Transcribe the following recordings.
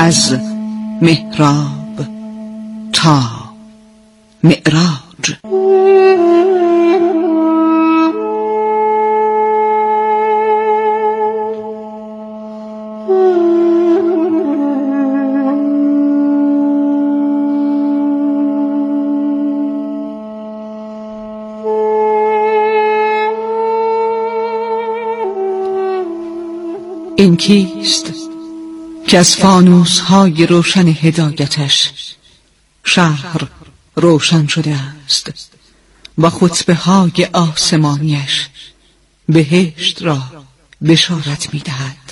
از محراب تا معراج. این کیست که از فانوس های روشن هدایتش شهر روشن شده است و خطبه های آسمانیش بهشت را بشارت می دهد؟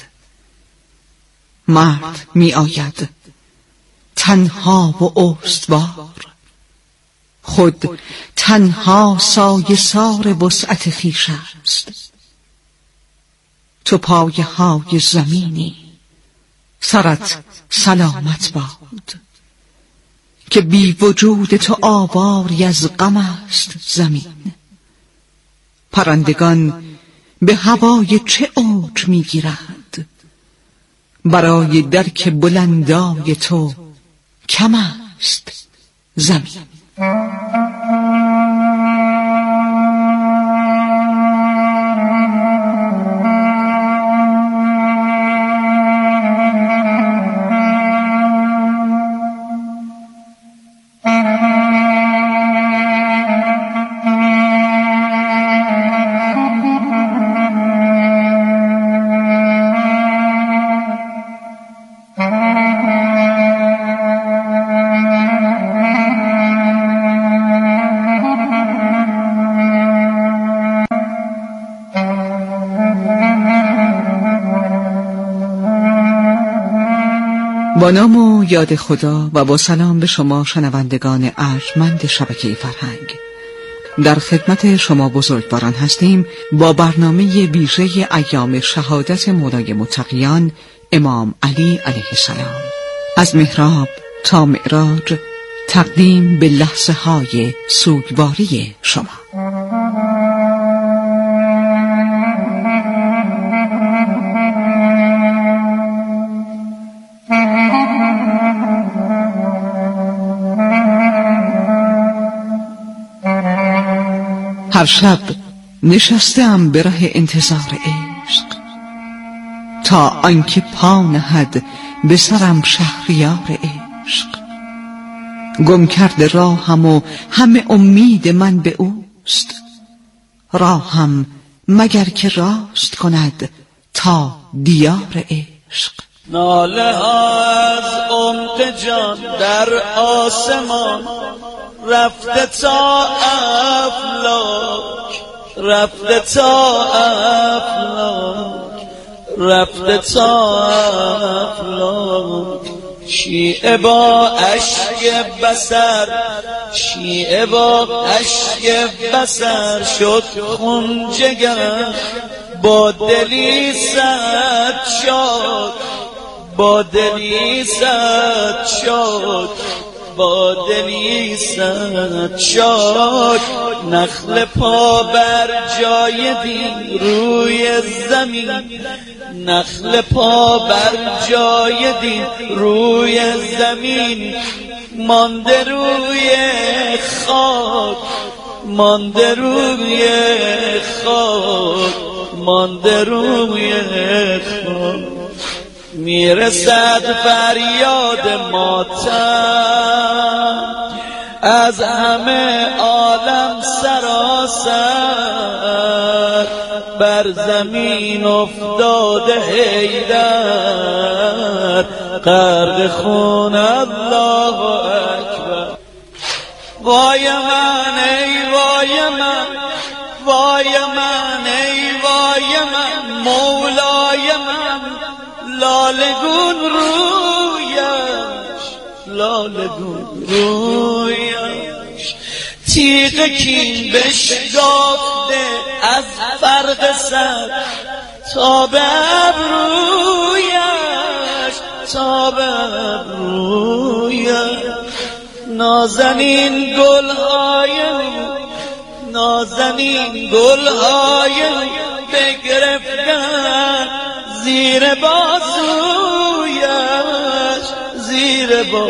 مرد می آید تنها و استوار، خود تنها سایه سار وسعت خویش است. تو پایه های زمینی، سرت سلامت باد، که بی وجود تو آواری از غم است زمین. پرندگان به هوای چه اوج می گیرند، برای درک بلندای تو کم است زمین. با نام و یاد خدا و با سلام به شما شنوندگان ارجمند شبکه فرهنگ، در خدمت شما بزرگواران هستیم با برنامه ویژه ایام شهادت مولای متقیان امام علی علیه السلام، از محراب تا معراج، تقدیم به لحظه های سوگواری شما. هر شب نشستم به راه انتظار عشق، تا آنکه پا نهد به سرم شهریار عشق. گم کرده راهم و همه امید من به اوست، راهم مگر که راست کند تا دیار عشق. ناله ها از عمق جان در آسمان رفته تا افلاک، رفته تا افلاک، رفته تا افلاک. شیعه با اشک بصر، شیعه با اشک بصر شد خون جگر، با دلی صد شد، با دلی صد شد، با دلی صد شد. نخل پا بر جای دین روی زمین، نخل پا بر جای دین روی زمین. مانده روی خاک، مانده روی خاک، مانده روی خاک. میرسد فریاد ماتم از همه عالم سراسر، بر زمین افتاده حیدر غرق خون. الله اکبر. وای من ای وای من، وای من ای وای من، مولای من لالگون رویش، لالگون رویش. تیغ کین بشکافته از فرق سر تا به ابرویش، تا به ابرویش. نازنین گلهای، نازنین گلهای بگرفتن زیر بازویش، زیر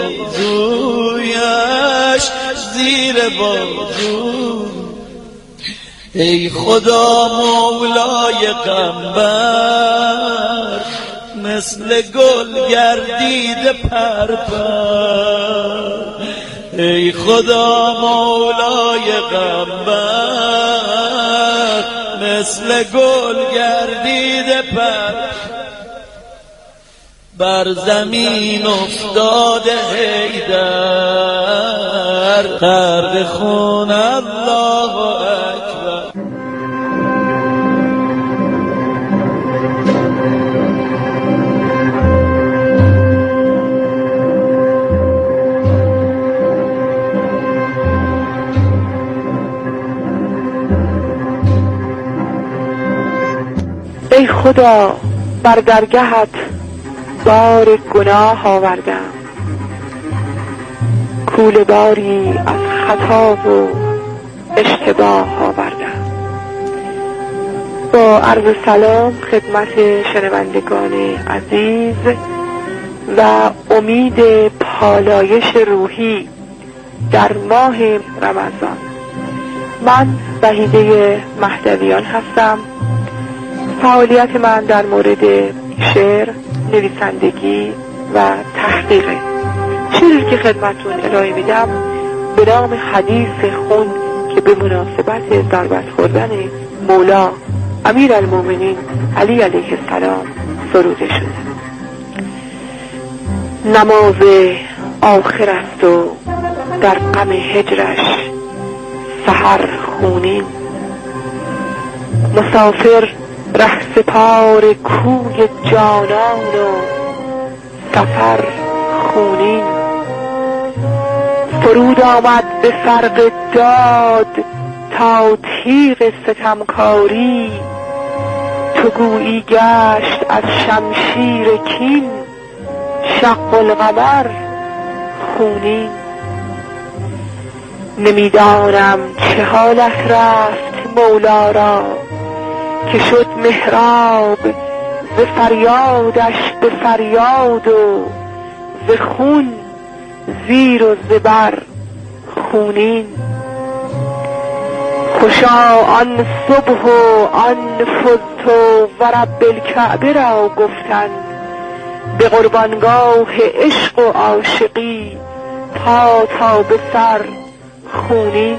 بازویش، زیر بازو. ای خدا مولای قنبر، مثل گل گردیده پرپر. ای خدا مولای قنبر، مثل گل گردیده پرپر. بر زمین افتاده حیدر، غرق خون الله اکبر. ای خدا بر درگهت بار گناه آوردم، کوله باری از خطا و اشتباه آوردم. با عرض سلام خدمت شنوندگان عزیز و امید پالایش روحی در ماه رمضان، من وحیده مهدویان هستم. فعالیت من در مورد شعر، نویسندگی و تحقیقه. شعری که خدمتون ارائه میدم به نام حدیث خون که به مناسبت ضربت خوردن مولا امیرالمومنین علی علیه السلام سروده شده. نماز آخر است و در غم هجرش سحر خونین، مسافر رهسپار کوی جانان و سفر خونین. فرود آمد به فرق داد تا تیغ ستمکاری، تو گویی گشت از شمشیر کین شق القمر خونین. نمیدانم چه حالت رفت مولا را که شد محراب ز فریادش به فریاد و ز خون زیر و زبر خونین. خوشا آن صبح و آن فزت و رب الکعبه را گفتن، به قربانگاه عشق و عاشقی پا تا به سر خونین.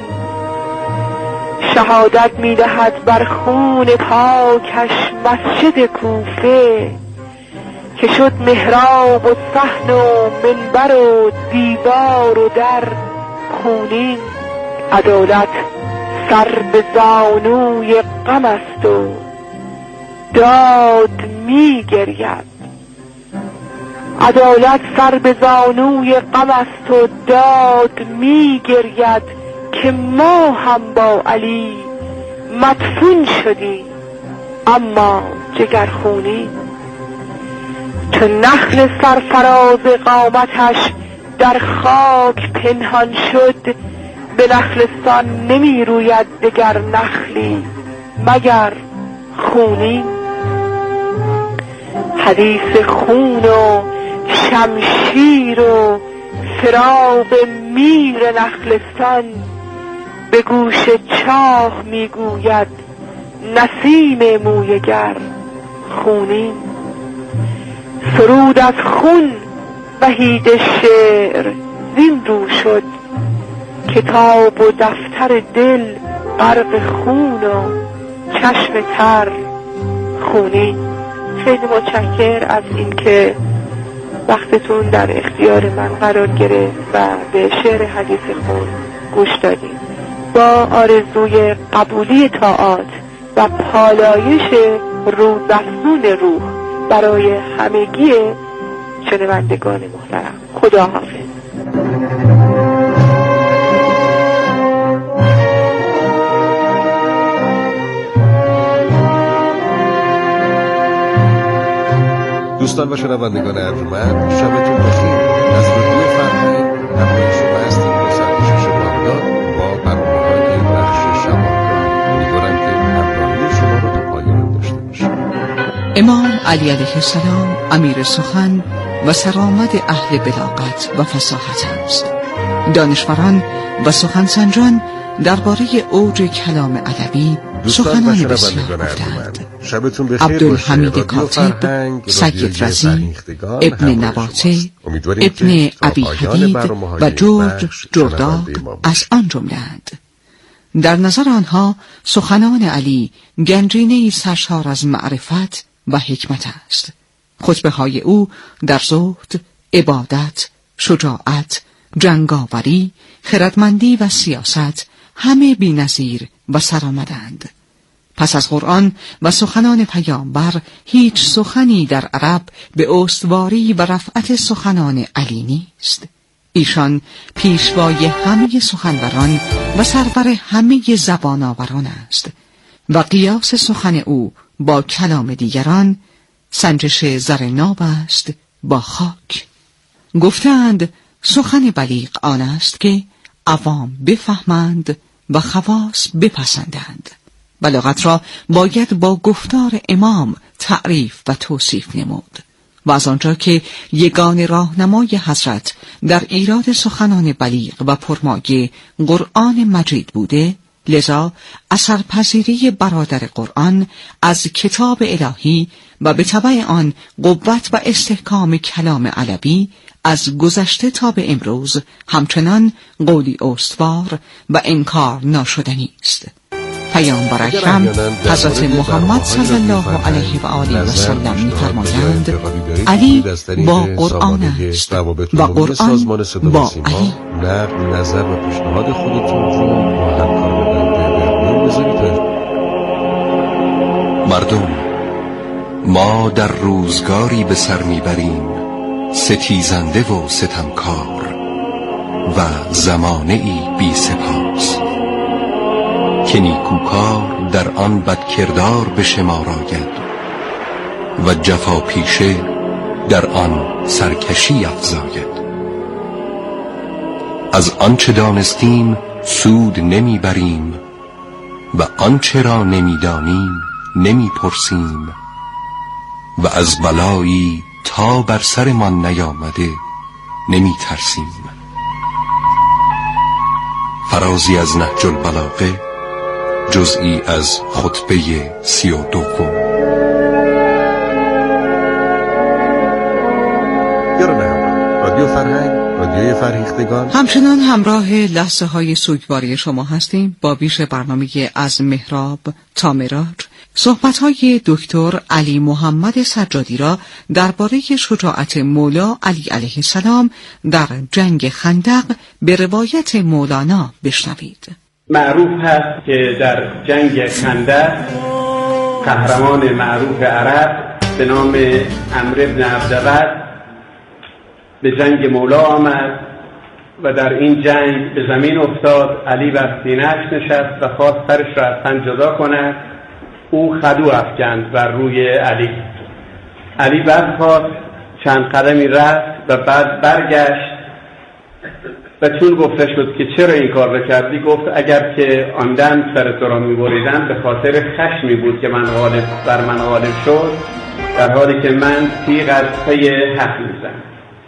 شهادت می‌دهد بر خون پاکش مسجد کوفه که شد محراب و صحن و منبر و دیوار و در خونین. عدالت سر به زانوی غم است و داد می‌گرید، عدالت سر به زانوی غم است و داد می‌گرید که ما هم با علی مدفون شدیم اما جگرخونی. چو نخل سرفراز قامتش در خاک پنهان شد، به نخلستان نمی روید دگر نخلی مگر خونی. حدیث خون و شمشیر و فراق میر نخلستان، به گوش چاه میگوید نسیم مویگر خونین. سرود از خون وحید شعر زین رو شد، کتاب و دفتر دل غرق خون و چشم تر خونین. خیلی متشکر از اینکه وقتتون در اختیار من قرار گرفت و به شعر حدیث خون گوش دادید. با آرزوی قبولی طاعات و پالایش روزافزون روح برای همگی شنوندگان محترم، خداحافظ. دوستان و شنوندگان ارجمند، شبتون بخیر. از رادیو فرهنگ همراه شما هستیم با سرکشش بامداد با برنامه‌های بخش شبانگاه. امیدوارم که همراهی شما رو تا پایان داشته باشیم. امام علی علیه السلام امیر سخن و سرآمد اهل بلاغت و فصاحت است. دانشوران و سخنسنجان درباره اوج کلام ادبی سخنان بسیار گفتند. عبدالحمید کاتب، سید رضی، ابن نباته، ابن ابی حدید و جورج جرداق از آن جمله‌اند. در نظر آنها سخنان علی گنجینه‌ای سرشار از معرفت و حکمت است. خطبه‌های او در زهد، عبادت، شجاعت، جنگاوری، خردمندی و سیاست همه بی‌نظیر و سرآمدند. پس از قرآن و سخنان پیامبر هیچ سخنی در عرب به استواری و رفعت سخنان علی نیست. ایشان پیشوای همه سخنوران و سرور همه زبان آوران است و قیاس سخن او با کلام دیگران سنجش زر ناب است با خاک. گفتند سخن بلیغ آن است که عوام بفهمند و خواص بپسندند. بلاغت را باید با گفتار امام تعریف و توصیف نمود و از آنجا که یگان راهنمای حضرت در ایراد سخنان بلیغ و پرمایه قرآن مجید بوده، لذا اثرپذیری برادر قرآن از کتاب الهی و به تبع آن قوت و استحکام کلام عربی از گذشته تا به امروز همچنان قولی استوار و انکار ناشدنی است. پیامبر اکرم حضرت محمد صلی الله علیه و آله و سلم می‌فرمایند علی با قرآن است و قرآن با علی. نقل نظر و پیشنهاد خودتون رو با همکاران بنده در میون بذارید. مردم، ما در روزگاری به سر میبریم ستیزنده و ستمکار و زمانه ای بی سپاس که نیکوکار در آن بدکردار به شمار آید و جفا پیشه در آن سرکشی افزاید. از آنچه دانستیم سود نمیبریم و آنچه را نمیدانیم نمیپرسیم و از بلایی تا بر سرمان نیامده نمیترسیم. فرازی از نهج البلاغه، جزئی از خطبه 32. رادیو فرهنگ، رادیوی فرهیختگان. همچنان همراه لحظه های سوگواری شما هستیم با بیش برنامه از محراب تا معراج. صحبت های دکتر علی محمد سجادی را درباره شجاعت مولا علی علیه السلام در جنگ خندق به روایت مولانا بشنوید. معروف هست که در جنگ خندق قهرمان معروف عرب به نام عمرو بن عبدود به جنگ مولا آمد و در این جنگ به زمین افتاد. علی بر سینه‌اش نشست و خواست سرش را از تن جدا کند. او خدو افکند بر روی علی برخاست، چند قدمی رفت و بعد برگشت و چون گفته شد که چرا این کار را کردی، گفت اگر که آن دم سر تو را می‌بریدم به خاطر خشمی بود که بر من غالب شد، در حالی که من تیغ از پی حق می‌زنم.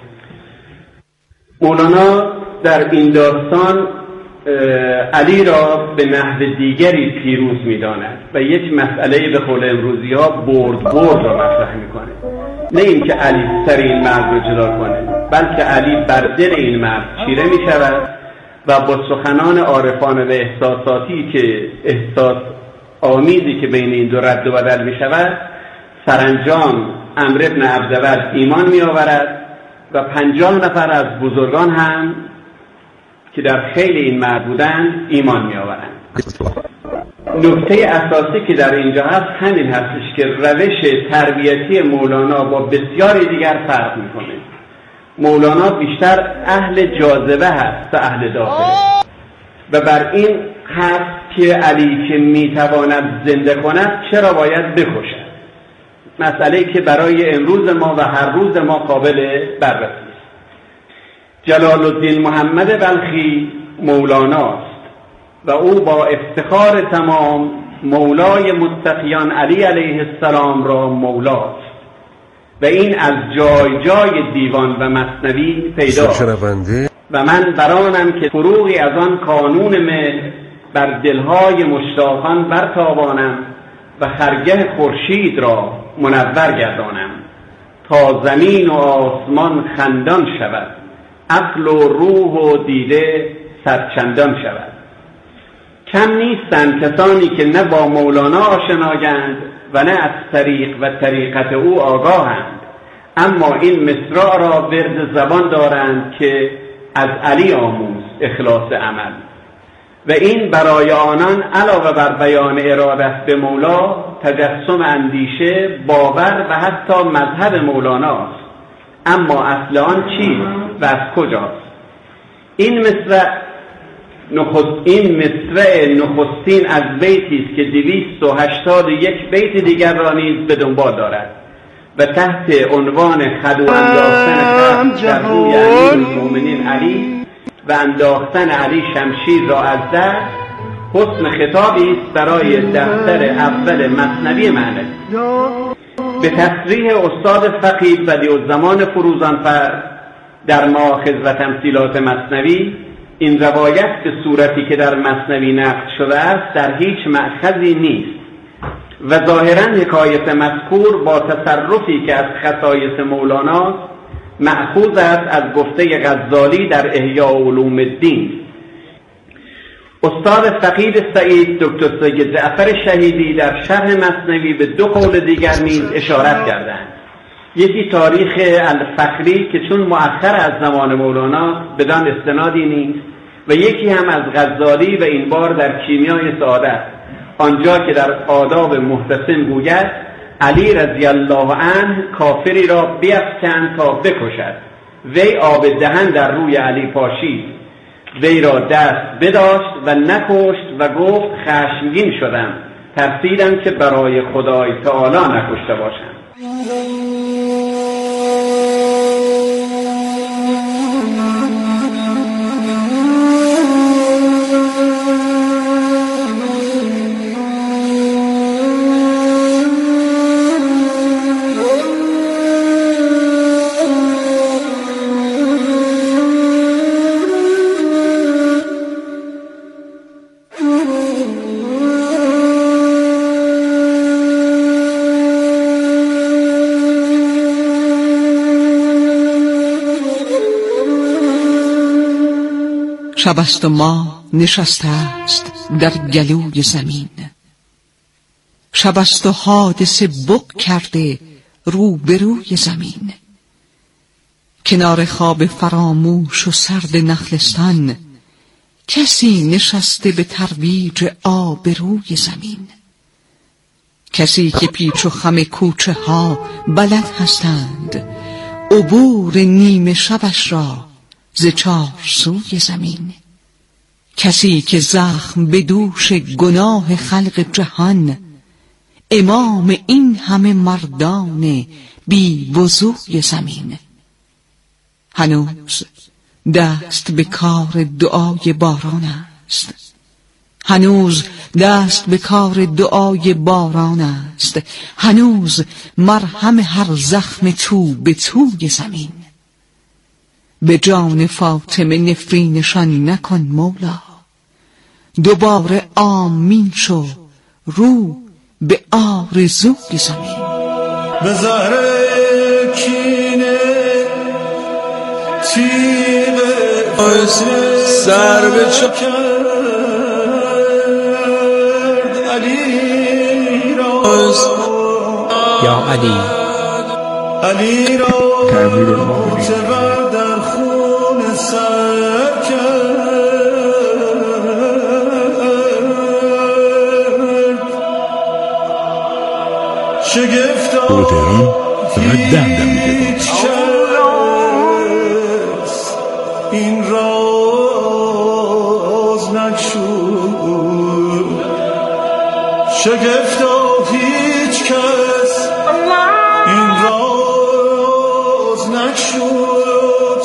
مولانا در این داستان علی را به نحو دیگری پیروز می‌داند و یک مسئله به قول امروزی‌ها برد را مطرح می‌کنه. نه اینکه علی سر این مرد را جدا کنه، بلکه علی بر دل این مرد چیره می‌شود و با سخنان عارفانه و احساساتی که احساس آمیزی که بین این دو رد و بدل می‌شود، سرانجام عمرو بن عبدود ایمان می‌آورد و 50 نفر از بزرگان هم که در خیل این مرد بودند ایمان می‌آورند. نکته اساسی که در اینجا هست همین هستش که روش تربیتی مولانا با بسیاری دیگر فرق می‌کنه. مولانا بیشتر اهل جاذبه هست تا اهل داخله و بر این هست که علی که میتواند زنده کند چرا باید بکشد، مسئله‌ای که برای امروز ما و هر روز ما قابل بررسی است. جلال الدین محمد بلخی مولاناست و او با افتخار تمام مولای متقیان علی علیه السلام را مولاست و این از جای جای دیوان و مثنوی پیداست. و من برانم که فروغی از آن کانون مهر بر دلهای مشتاقان برتابانم و خرگه خورشید را منور گردانم تا زمین و آسمان خندان شود، عقل و روح و دیده سرچندان شود. کم نیستند کسانی که نه با مولانا آشنایند و نه از طریق و طریقت او آگاهند، اما این مصرع را ورد زبان دارند که از علی آموز اخلاص عمل. و این برای آنان علاوه بر بیان ارادت به مولا، تجسم اندیشه، باور و حتی مذهب مولاناست. اما اصل آن چیست و از کجاست؟ این مصرع نخستین از بیتی است که 281 بیت دیگر را نیز به دنبال دارد و تحت عنوان خدو انداختن در روی امیرالمومنین علی و انداختن علی شمشیر را از دست، حسن خطابی است برای دفتر اول مثنوی معنوی. به تصریح استاد فقید بدیعالزمان فروزانفر در مآخذ و تمثیلات مثنوی، این روایت به صورتی که در مثنوی نقل شده است در هیچ مأخذی نیست و ظاهراً حکایت مذکور با تصرفی که از خصایص مولانا مأخوذ است از گفته غزالی در احیاء علوم الدین. استاد فقید سعید دکتر سید جعفر شهیدی در شرح مثنوی به 2 قول دیگر نیز اشارت کردند. یکی تاریخ الفخری که چون مؤخر از زمان مولانا بدان استنادی نیست و یکی هم از غزالی و این بار در کیمیای سعادت، آنجا که در آداب محتسن گوید علی رضی الله عنه کافری را بیفکند تا بکشد، وی آب دهن در روی علی پاشید، وی را دست بداشت و نکشت و گفت خشمگین شدم، ترسیدم که برای خدای تعالی نکشته باشم. شب است و ماه نشسته است در گلوی زمین، شب است و حادثه بق کرده رو به روی زمین. کنار خواب فراموش و سرد نخلستان کسی نشسته به ترویج آب روی زمین. کسی که پیچ و خم کوچه ها بلد هستند عبور نیمه شبش را ز 4 سوی زمین. کسی که زخم به دوش گناه خلق جهان، امام این همه مردان بی وضوی زمین. هنوز دست به کار دعای باران است، هنوز دست به کار دعای باران است، هنوز مرهم هر زخم تو به توی زمین. به جان فاطمه نفرینشان نکن مولا، دوباره آمین شو رو به آرزوی زمین. به زهر کینه تیغ سر به کرد علی را، یا علی علی را چرا در خون سر کرد. شگفتا هیچ کس این راز نگشود، شگفتا هیچ کس این راز نگشود.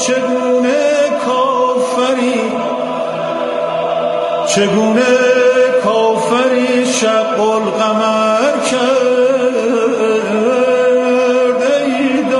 چگونه کافری شق القمر کرد، ای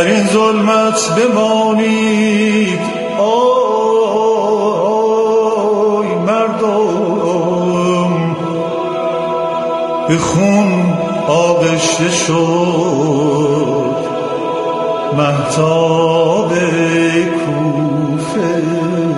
در این ظلمت بمانید آی مردم، به خون آغشته شد مهتاب کوفه.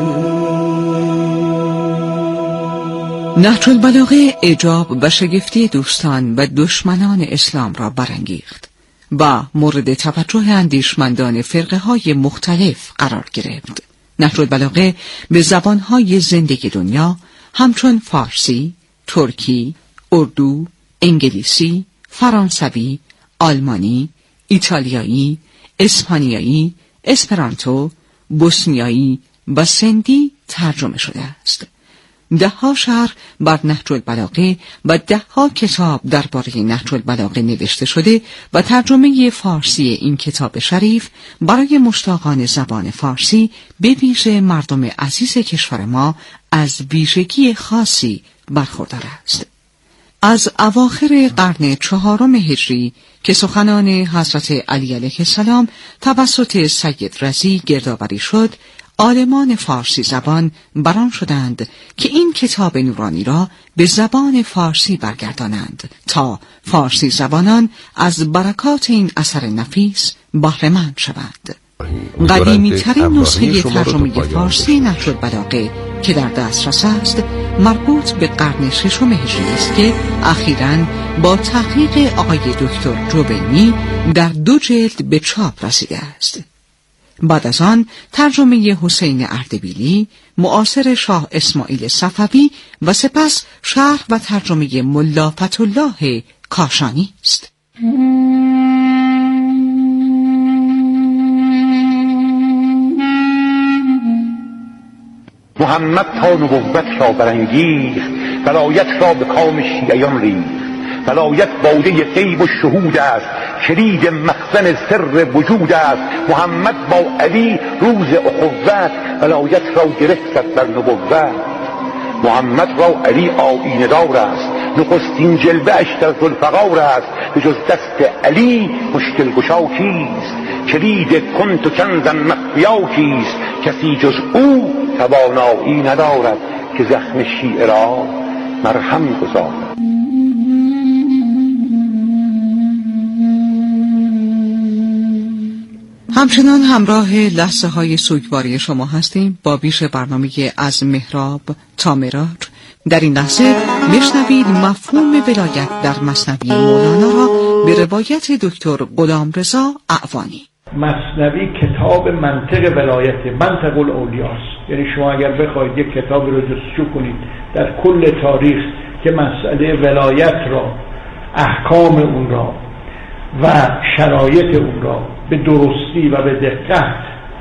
نهج البلاغه اعجاب و شگفتی دوستان و دشمنان اسلام را برانگیخت و مورد توجه اندیشمندان فرقه های مختلف قرار گرفت. نهج البلاغه به زبانهای زندگی دنیا همچون فارسی، ترکی، اردو، انگلیسی، فرانسوی، آلمانی، ایتالیایی، اسپانیایی، اسپرانتو، بوسنیایی و سندی ترجمه شده است. ده‌ها شرح بر نهج البلاغه و ده‌ها کتاب درباره نهج البلاغه نوشته شده و ترجمه فارسی این کتاب شریف برای مشتاقان زبان فارسی به ویژه مردم عزیز کشور ما از ویژگی خاصی برخوردار است. از اواخر قرن 4 هجری که سخنان حضرت علی علیه السلام توسط سید رضی گردآوری شد، عالمان فارسی زبان بران شدند که این کتاب نورانی را به زبان فارسی برگردانند تا فارسی زبانان از برکات این اثر نفیس بهره مند شوند. قدیمی ترین نسخه ترجمه فارسی نهج البلاغه که در دسترس است مربوط به قرن 6 هجری است که اخیراً با تحقیق آقای دکتر جوبینی در 2 جلد به چاپ رسیده است. بعد از آن ترجمه حسین اردبیلی، معاصر شاه اسماعیل صفوی و سپس شرح و ترجمه ملا فتح‌الله کاشانی است. محمد تا نبوت را برانگیخت، ولایت را به کام شیعیان ریخت. ولایت باده غیب و شهود است، کلید مخزن سر وجود است. محمد با علی روز اخوت، ولایت را گرفت بر نبوت. محمد را علی آیینه دار است، نخستین جلوه اش در ذوالفقار است. به جز دست علی مشکل گشا کیست؟ کلید کنت و کنزا مخفیا کیست؟ کسی جز او توانایی ندارد که زخم شیعه را مرهم گذارد. همچنان همراه لحظه های سوگواری شما هستیم با بیش برنامه از محراب تا معراج. در این لحظه میشنوید مفهوم ولایت در مثنوی مولانا را به روایت دکتر غلامرضا اعوانی. مثنوی کتاب منطق ولایت، منطق الاولیاست. یعنی شما اگر بخواید یک کتابی رو جستجو کنید در کل تاریخ که مسئله ولایت را، احکام اون را و شرایط اون را به درستی و به دقت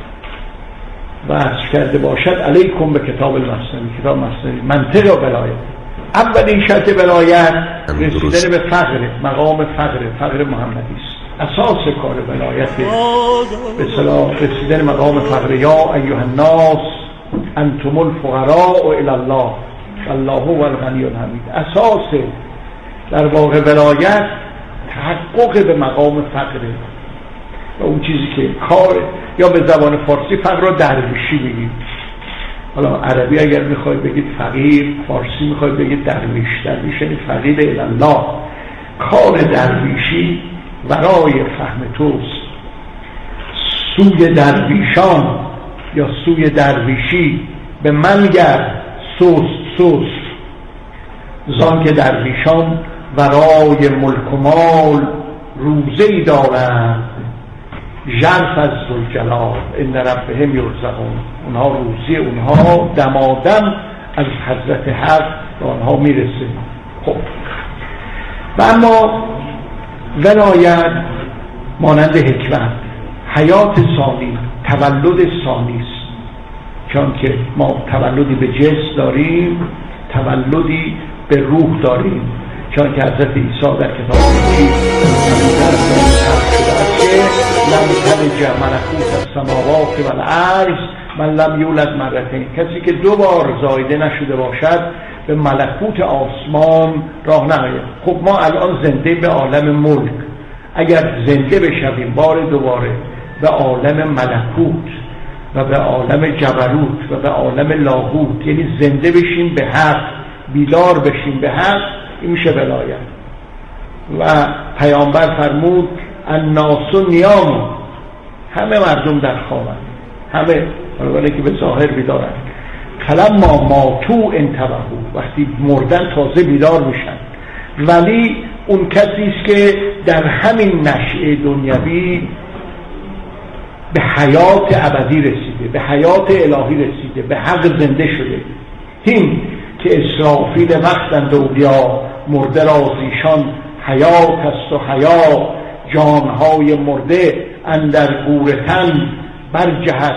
وضع کرده باشد، علیکم به کتاب المثنوی. کتاب مثنوی منطق ولایت. اولین شرط ولایت رسیدن به فقر، مقام فقر محمدی است. اساس کار ولایت به اصطلاح رسیدن مقام فقر. یا ایها الناس انتم الفقراء الی الله والله هو الغنی الحمید. اساس در واقع ولایت تحقق به مقام فقره و اون چیزی که کار، یا به زبان فارسی فقر را درویشی بگید. حالا عربی اگر میخواید بگید فقیر، فارسی میخواید بگید درویش. درویش یعنی فقیر الی الله. کار درویشی ورای فهم توست. سوی درویشان یا سوی درویشی به منگر سوس زان که درویشان ورای ملک و مال روزه‌ای دارند، ژرف از ذوالجلال ان ربهم یرزقون. اونها روزی اونها دمادم از حضرت حق به آنها میرسه. خب و اما ولایت مانند حکمت، حیات ثانی، تولد ثانی است. چون که ما تولدی به جسم داریم، تولدی به روح داریم. چون که حضرت عیسی در کتاب انجیل لم تلج ملکوت السماوات والارض من لم یولد مرتین. کسی که 2 بار زایده نشده باشد به ملکوت آسمان راه نمی‌یابد. خب ما الان زنده به عالم ملک، اگر زنده بشویم بار دوباره به عالم ملکوت و به عالم جبروت و به عالم لاهوت، یعنی زنده بشیم به حق، بیدار بشیم به حق، این میشه ولایت. و پیامبر فرمود الناس نیام، همه مردم در خوابند، همه ولی که به ظاهر بیدارند. فلما ماتوا انتبهوا، وقتی مردن تازه بیدار میشن. ولی اون کسی است که در همین نشأه دنیوی به حیات ابدی رسیده، به حیات الهی رسیده، به حق زنده شده. این که اسرافیل وقتند اولیا، مرده را زیشان حیات است و حیا، جانهای مرده اندر گور تن برجهد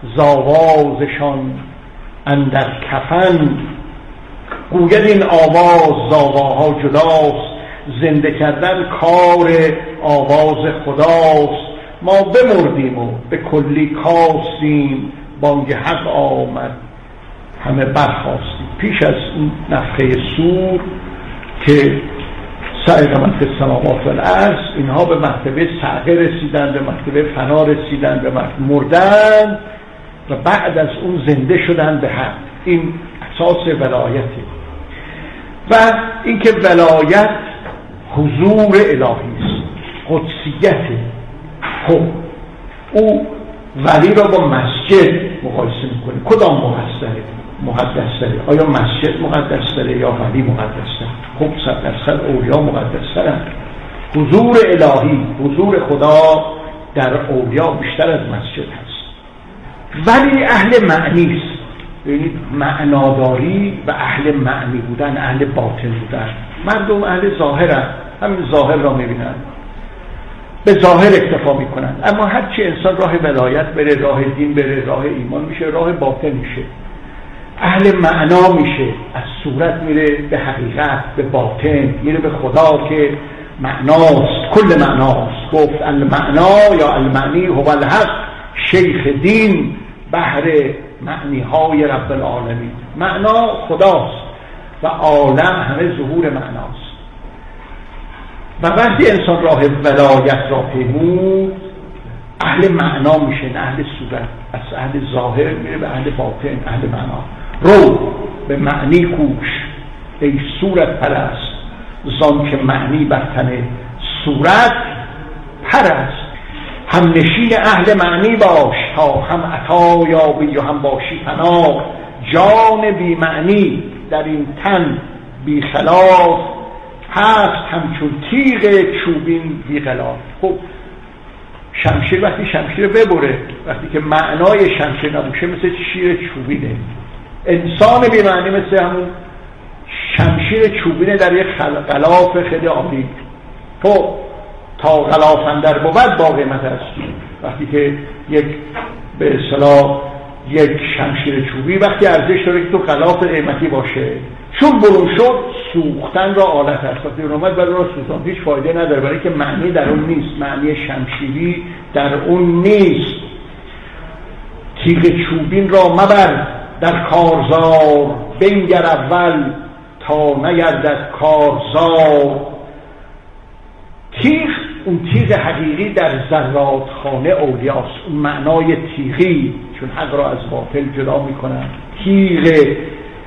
زاوازشان اندر کفن. گوید این آواز زاواها جداست، زنده کردن کار آواز خداست. ما بمردیم و به کلی کاستیم، بانگ حق آمد همه برخاستیم. پیش از این نفخه صور که سائر من فی السماوات و الارض، اینها به مرتبه صعقه رسیدن، به مرتبه فنا رسیدن، به مرتبه مردن و بعد از اون زنده شدن به حق. این اساس ولایته. و اینکه ولایت حضور الهی است، قدسیته. خب او ولی را با مسجد مقایسه میکنه. کدام مقدس‌تره؟ آیا مسجد مقدس‌تره یا ولی مقدس‌تره؟ خب 100% اولیا مقدس‌ترند. حضور الهی، حضور خدا در اولیا بیشتر از مسجد هست. ولی اهل معنی است، یعنی معناداری و اهل معنی بودن، اهل باطن بودن. مردم اهل ظاهرن، همین ظاهر را میبینن، به ظاهر اکتفا میکنن. اما هرچی انسان راه ولایت بره، راه دین بره، راه ایمان میشه، راه باطن میشه، اهل معنا میشه، از صورت میره به حقیقت، به باطن، میره به خدا که معناست، کل معناست. گفت المعنا یا المعنی هو الحق، شیخ دین بحر معنی های رب العالمین. معنا خداست و عالم همه ظهور معناست. و وقتی انسان راه ولایت را پیمود، اهل معنا میشه، نه اهل صورت. از اهل ظاهر میره به اهل باطن، اهل معنا. رو به معنی کوش ای صورت پرست، زان که معنی بر تن صورت پرست. هم نشین اهل معنی باش، تا هم عطا یابی و هم باشی پناه. جان بی معنی در این تن بی خلاف، هست همچون تیغ چوبین بی غلاف. خب شمشیر وقتی شمشیر ببره، وقتی که معنای شمشیر نباشه مثل شیر چوبینه. انسان بی معنی مثل همون شمشیر چوبینه در یک غلاف خیلی عالی. خب تا غلاف اندر بود با قیمت است. وقتی که یک به اصطلاح یک شمشیر چوبی وقتی ارزش داره که تو غلاف قیمتی باشه، چون برون شد سوختن را آلت است. وقتی اومد برای را سوختن هیچ فایده نداره، برای که معنی در اون نیست، معنی شمشیری در اون نیست. تیغ چوبین را مبر در کارزار، بنگر اول تا نگردد کارزار. تیغ، اون تیغ حقیقی در ذرات خانه اولیاست، اون معنای تیغی، چون حق را از باطل جدا میکنن. تیغ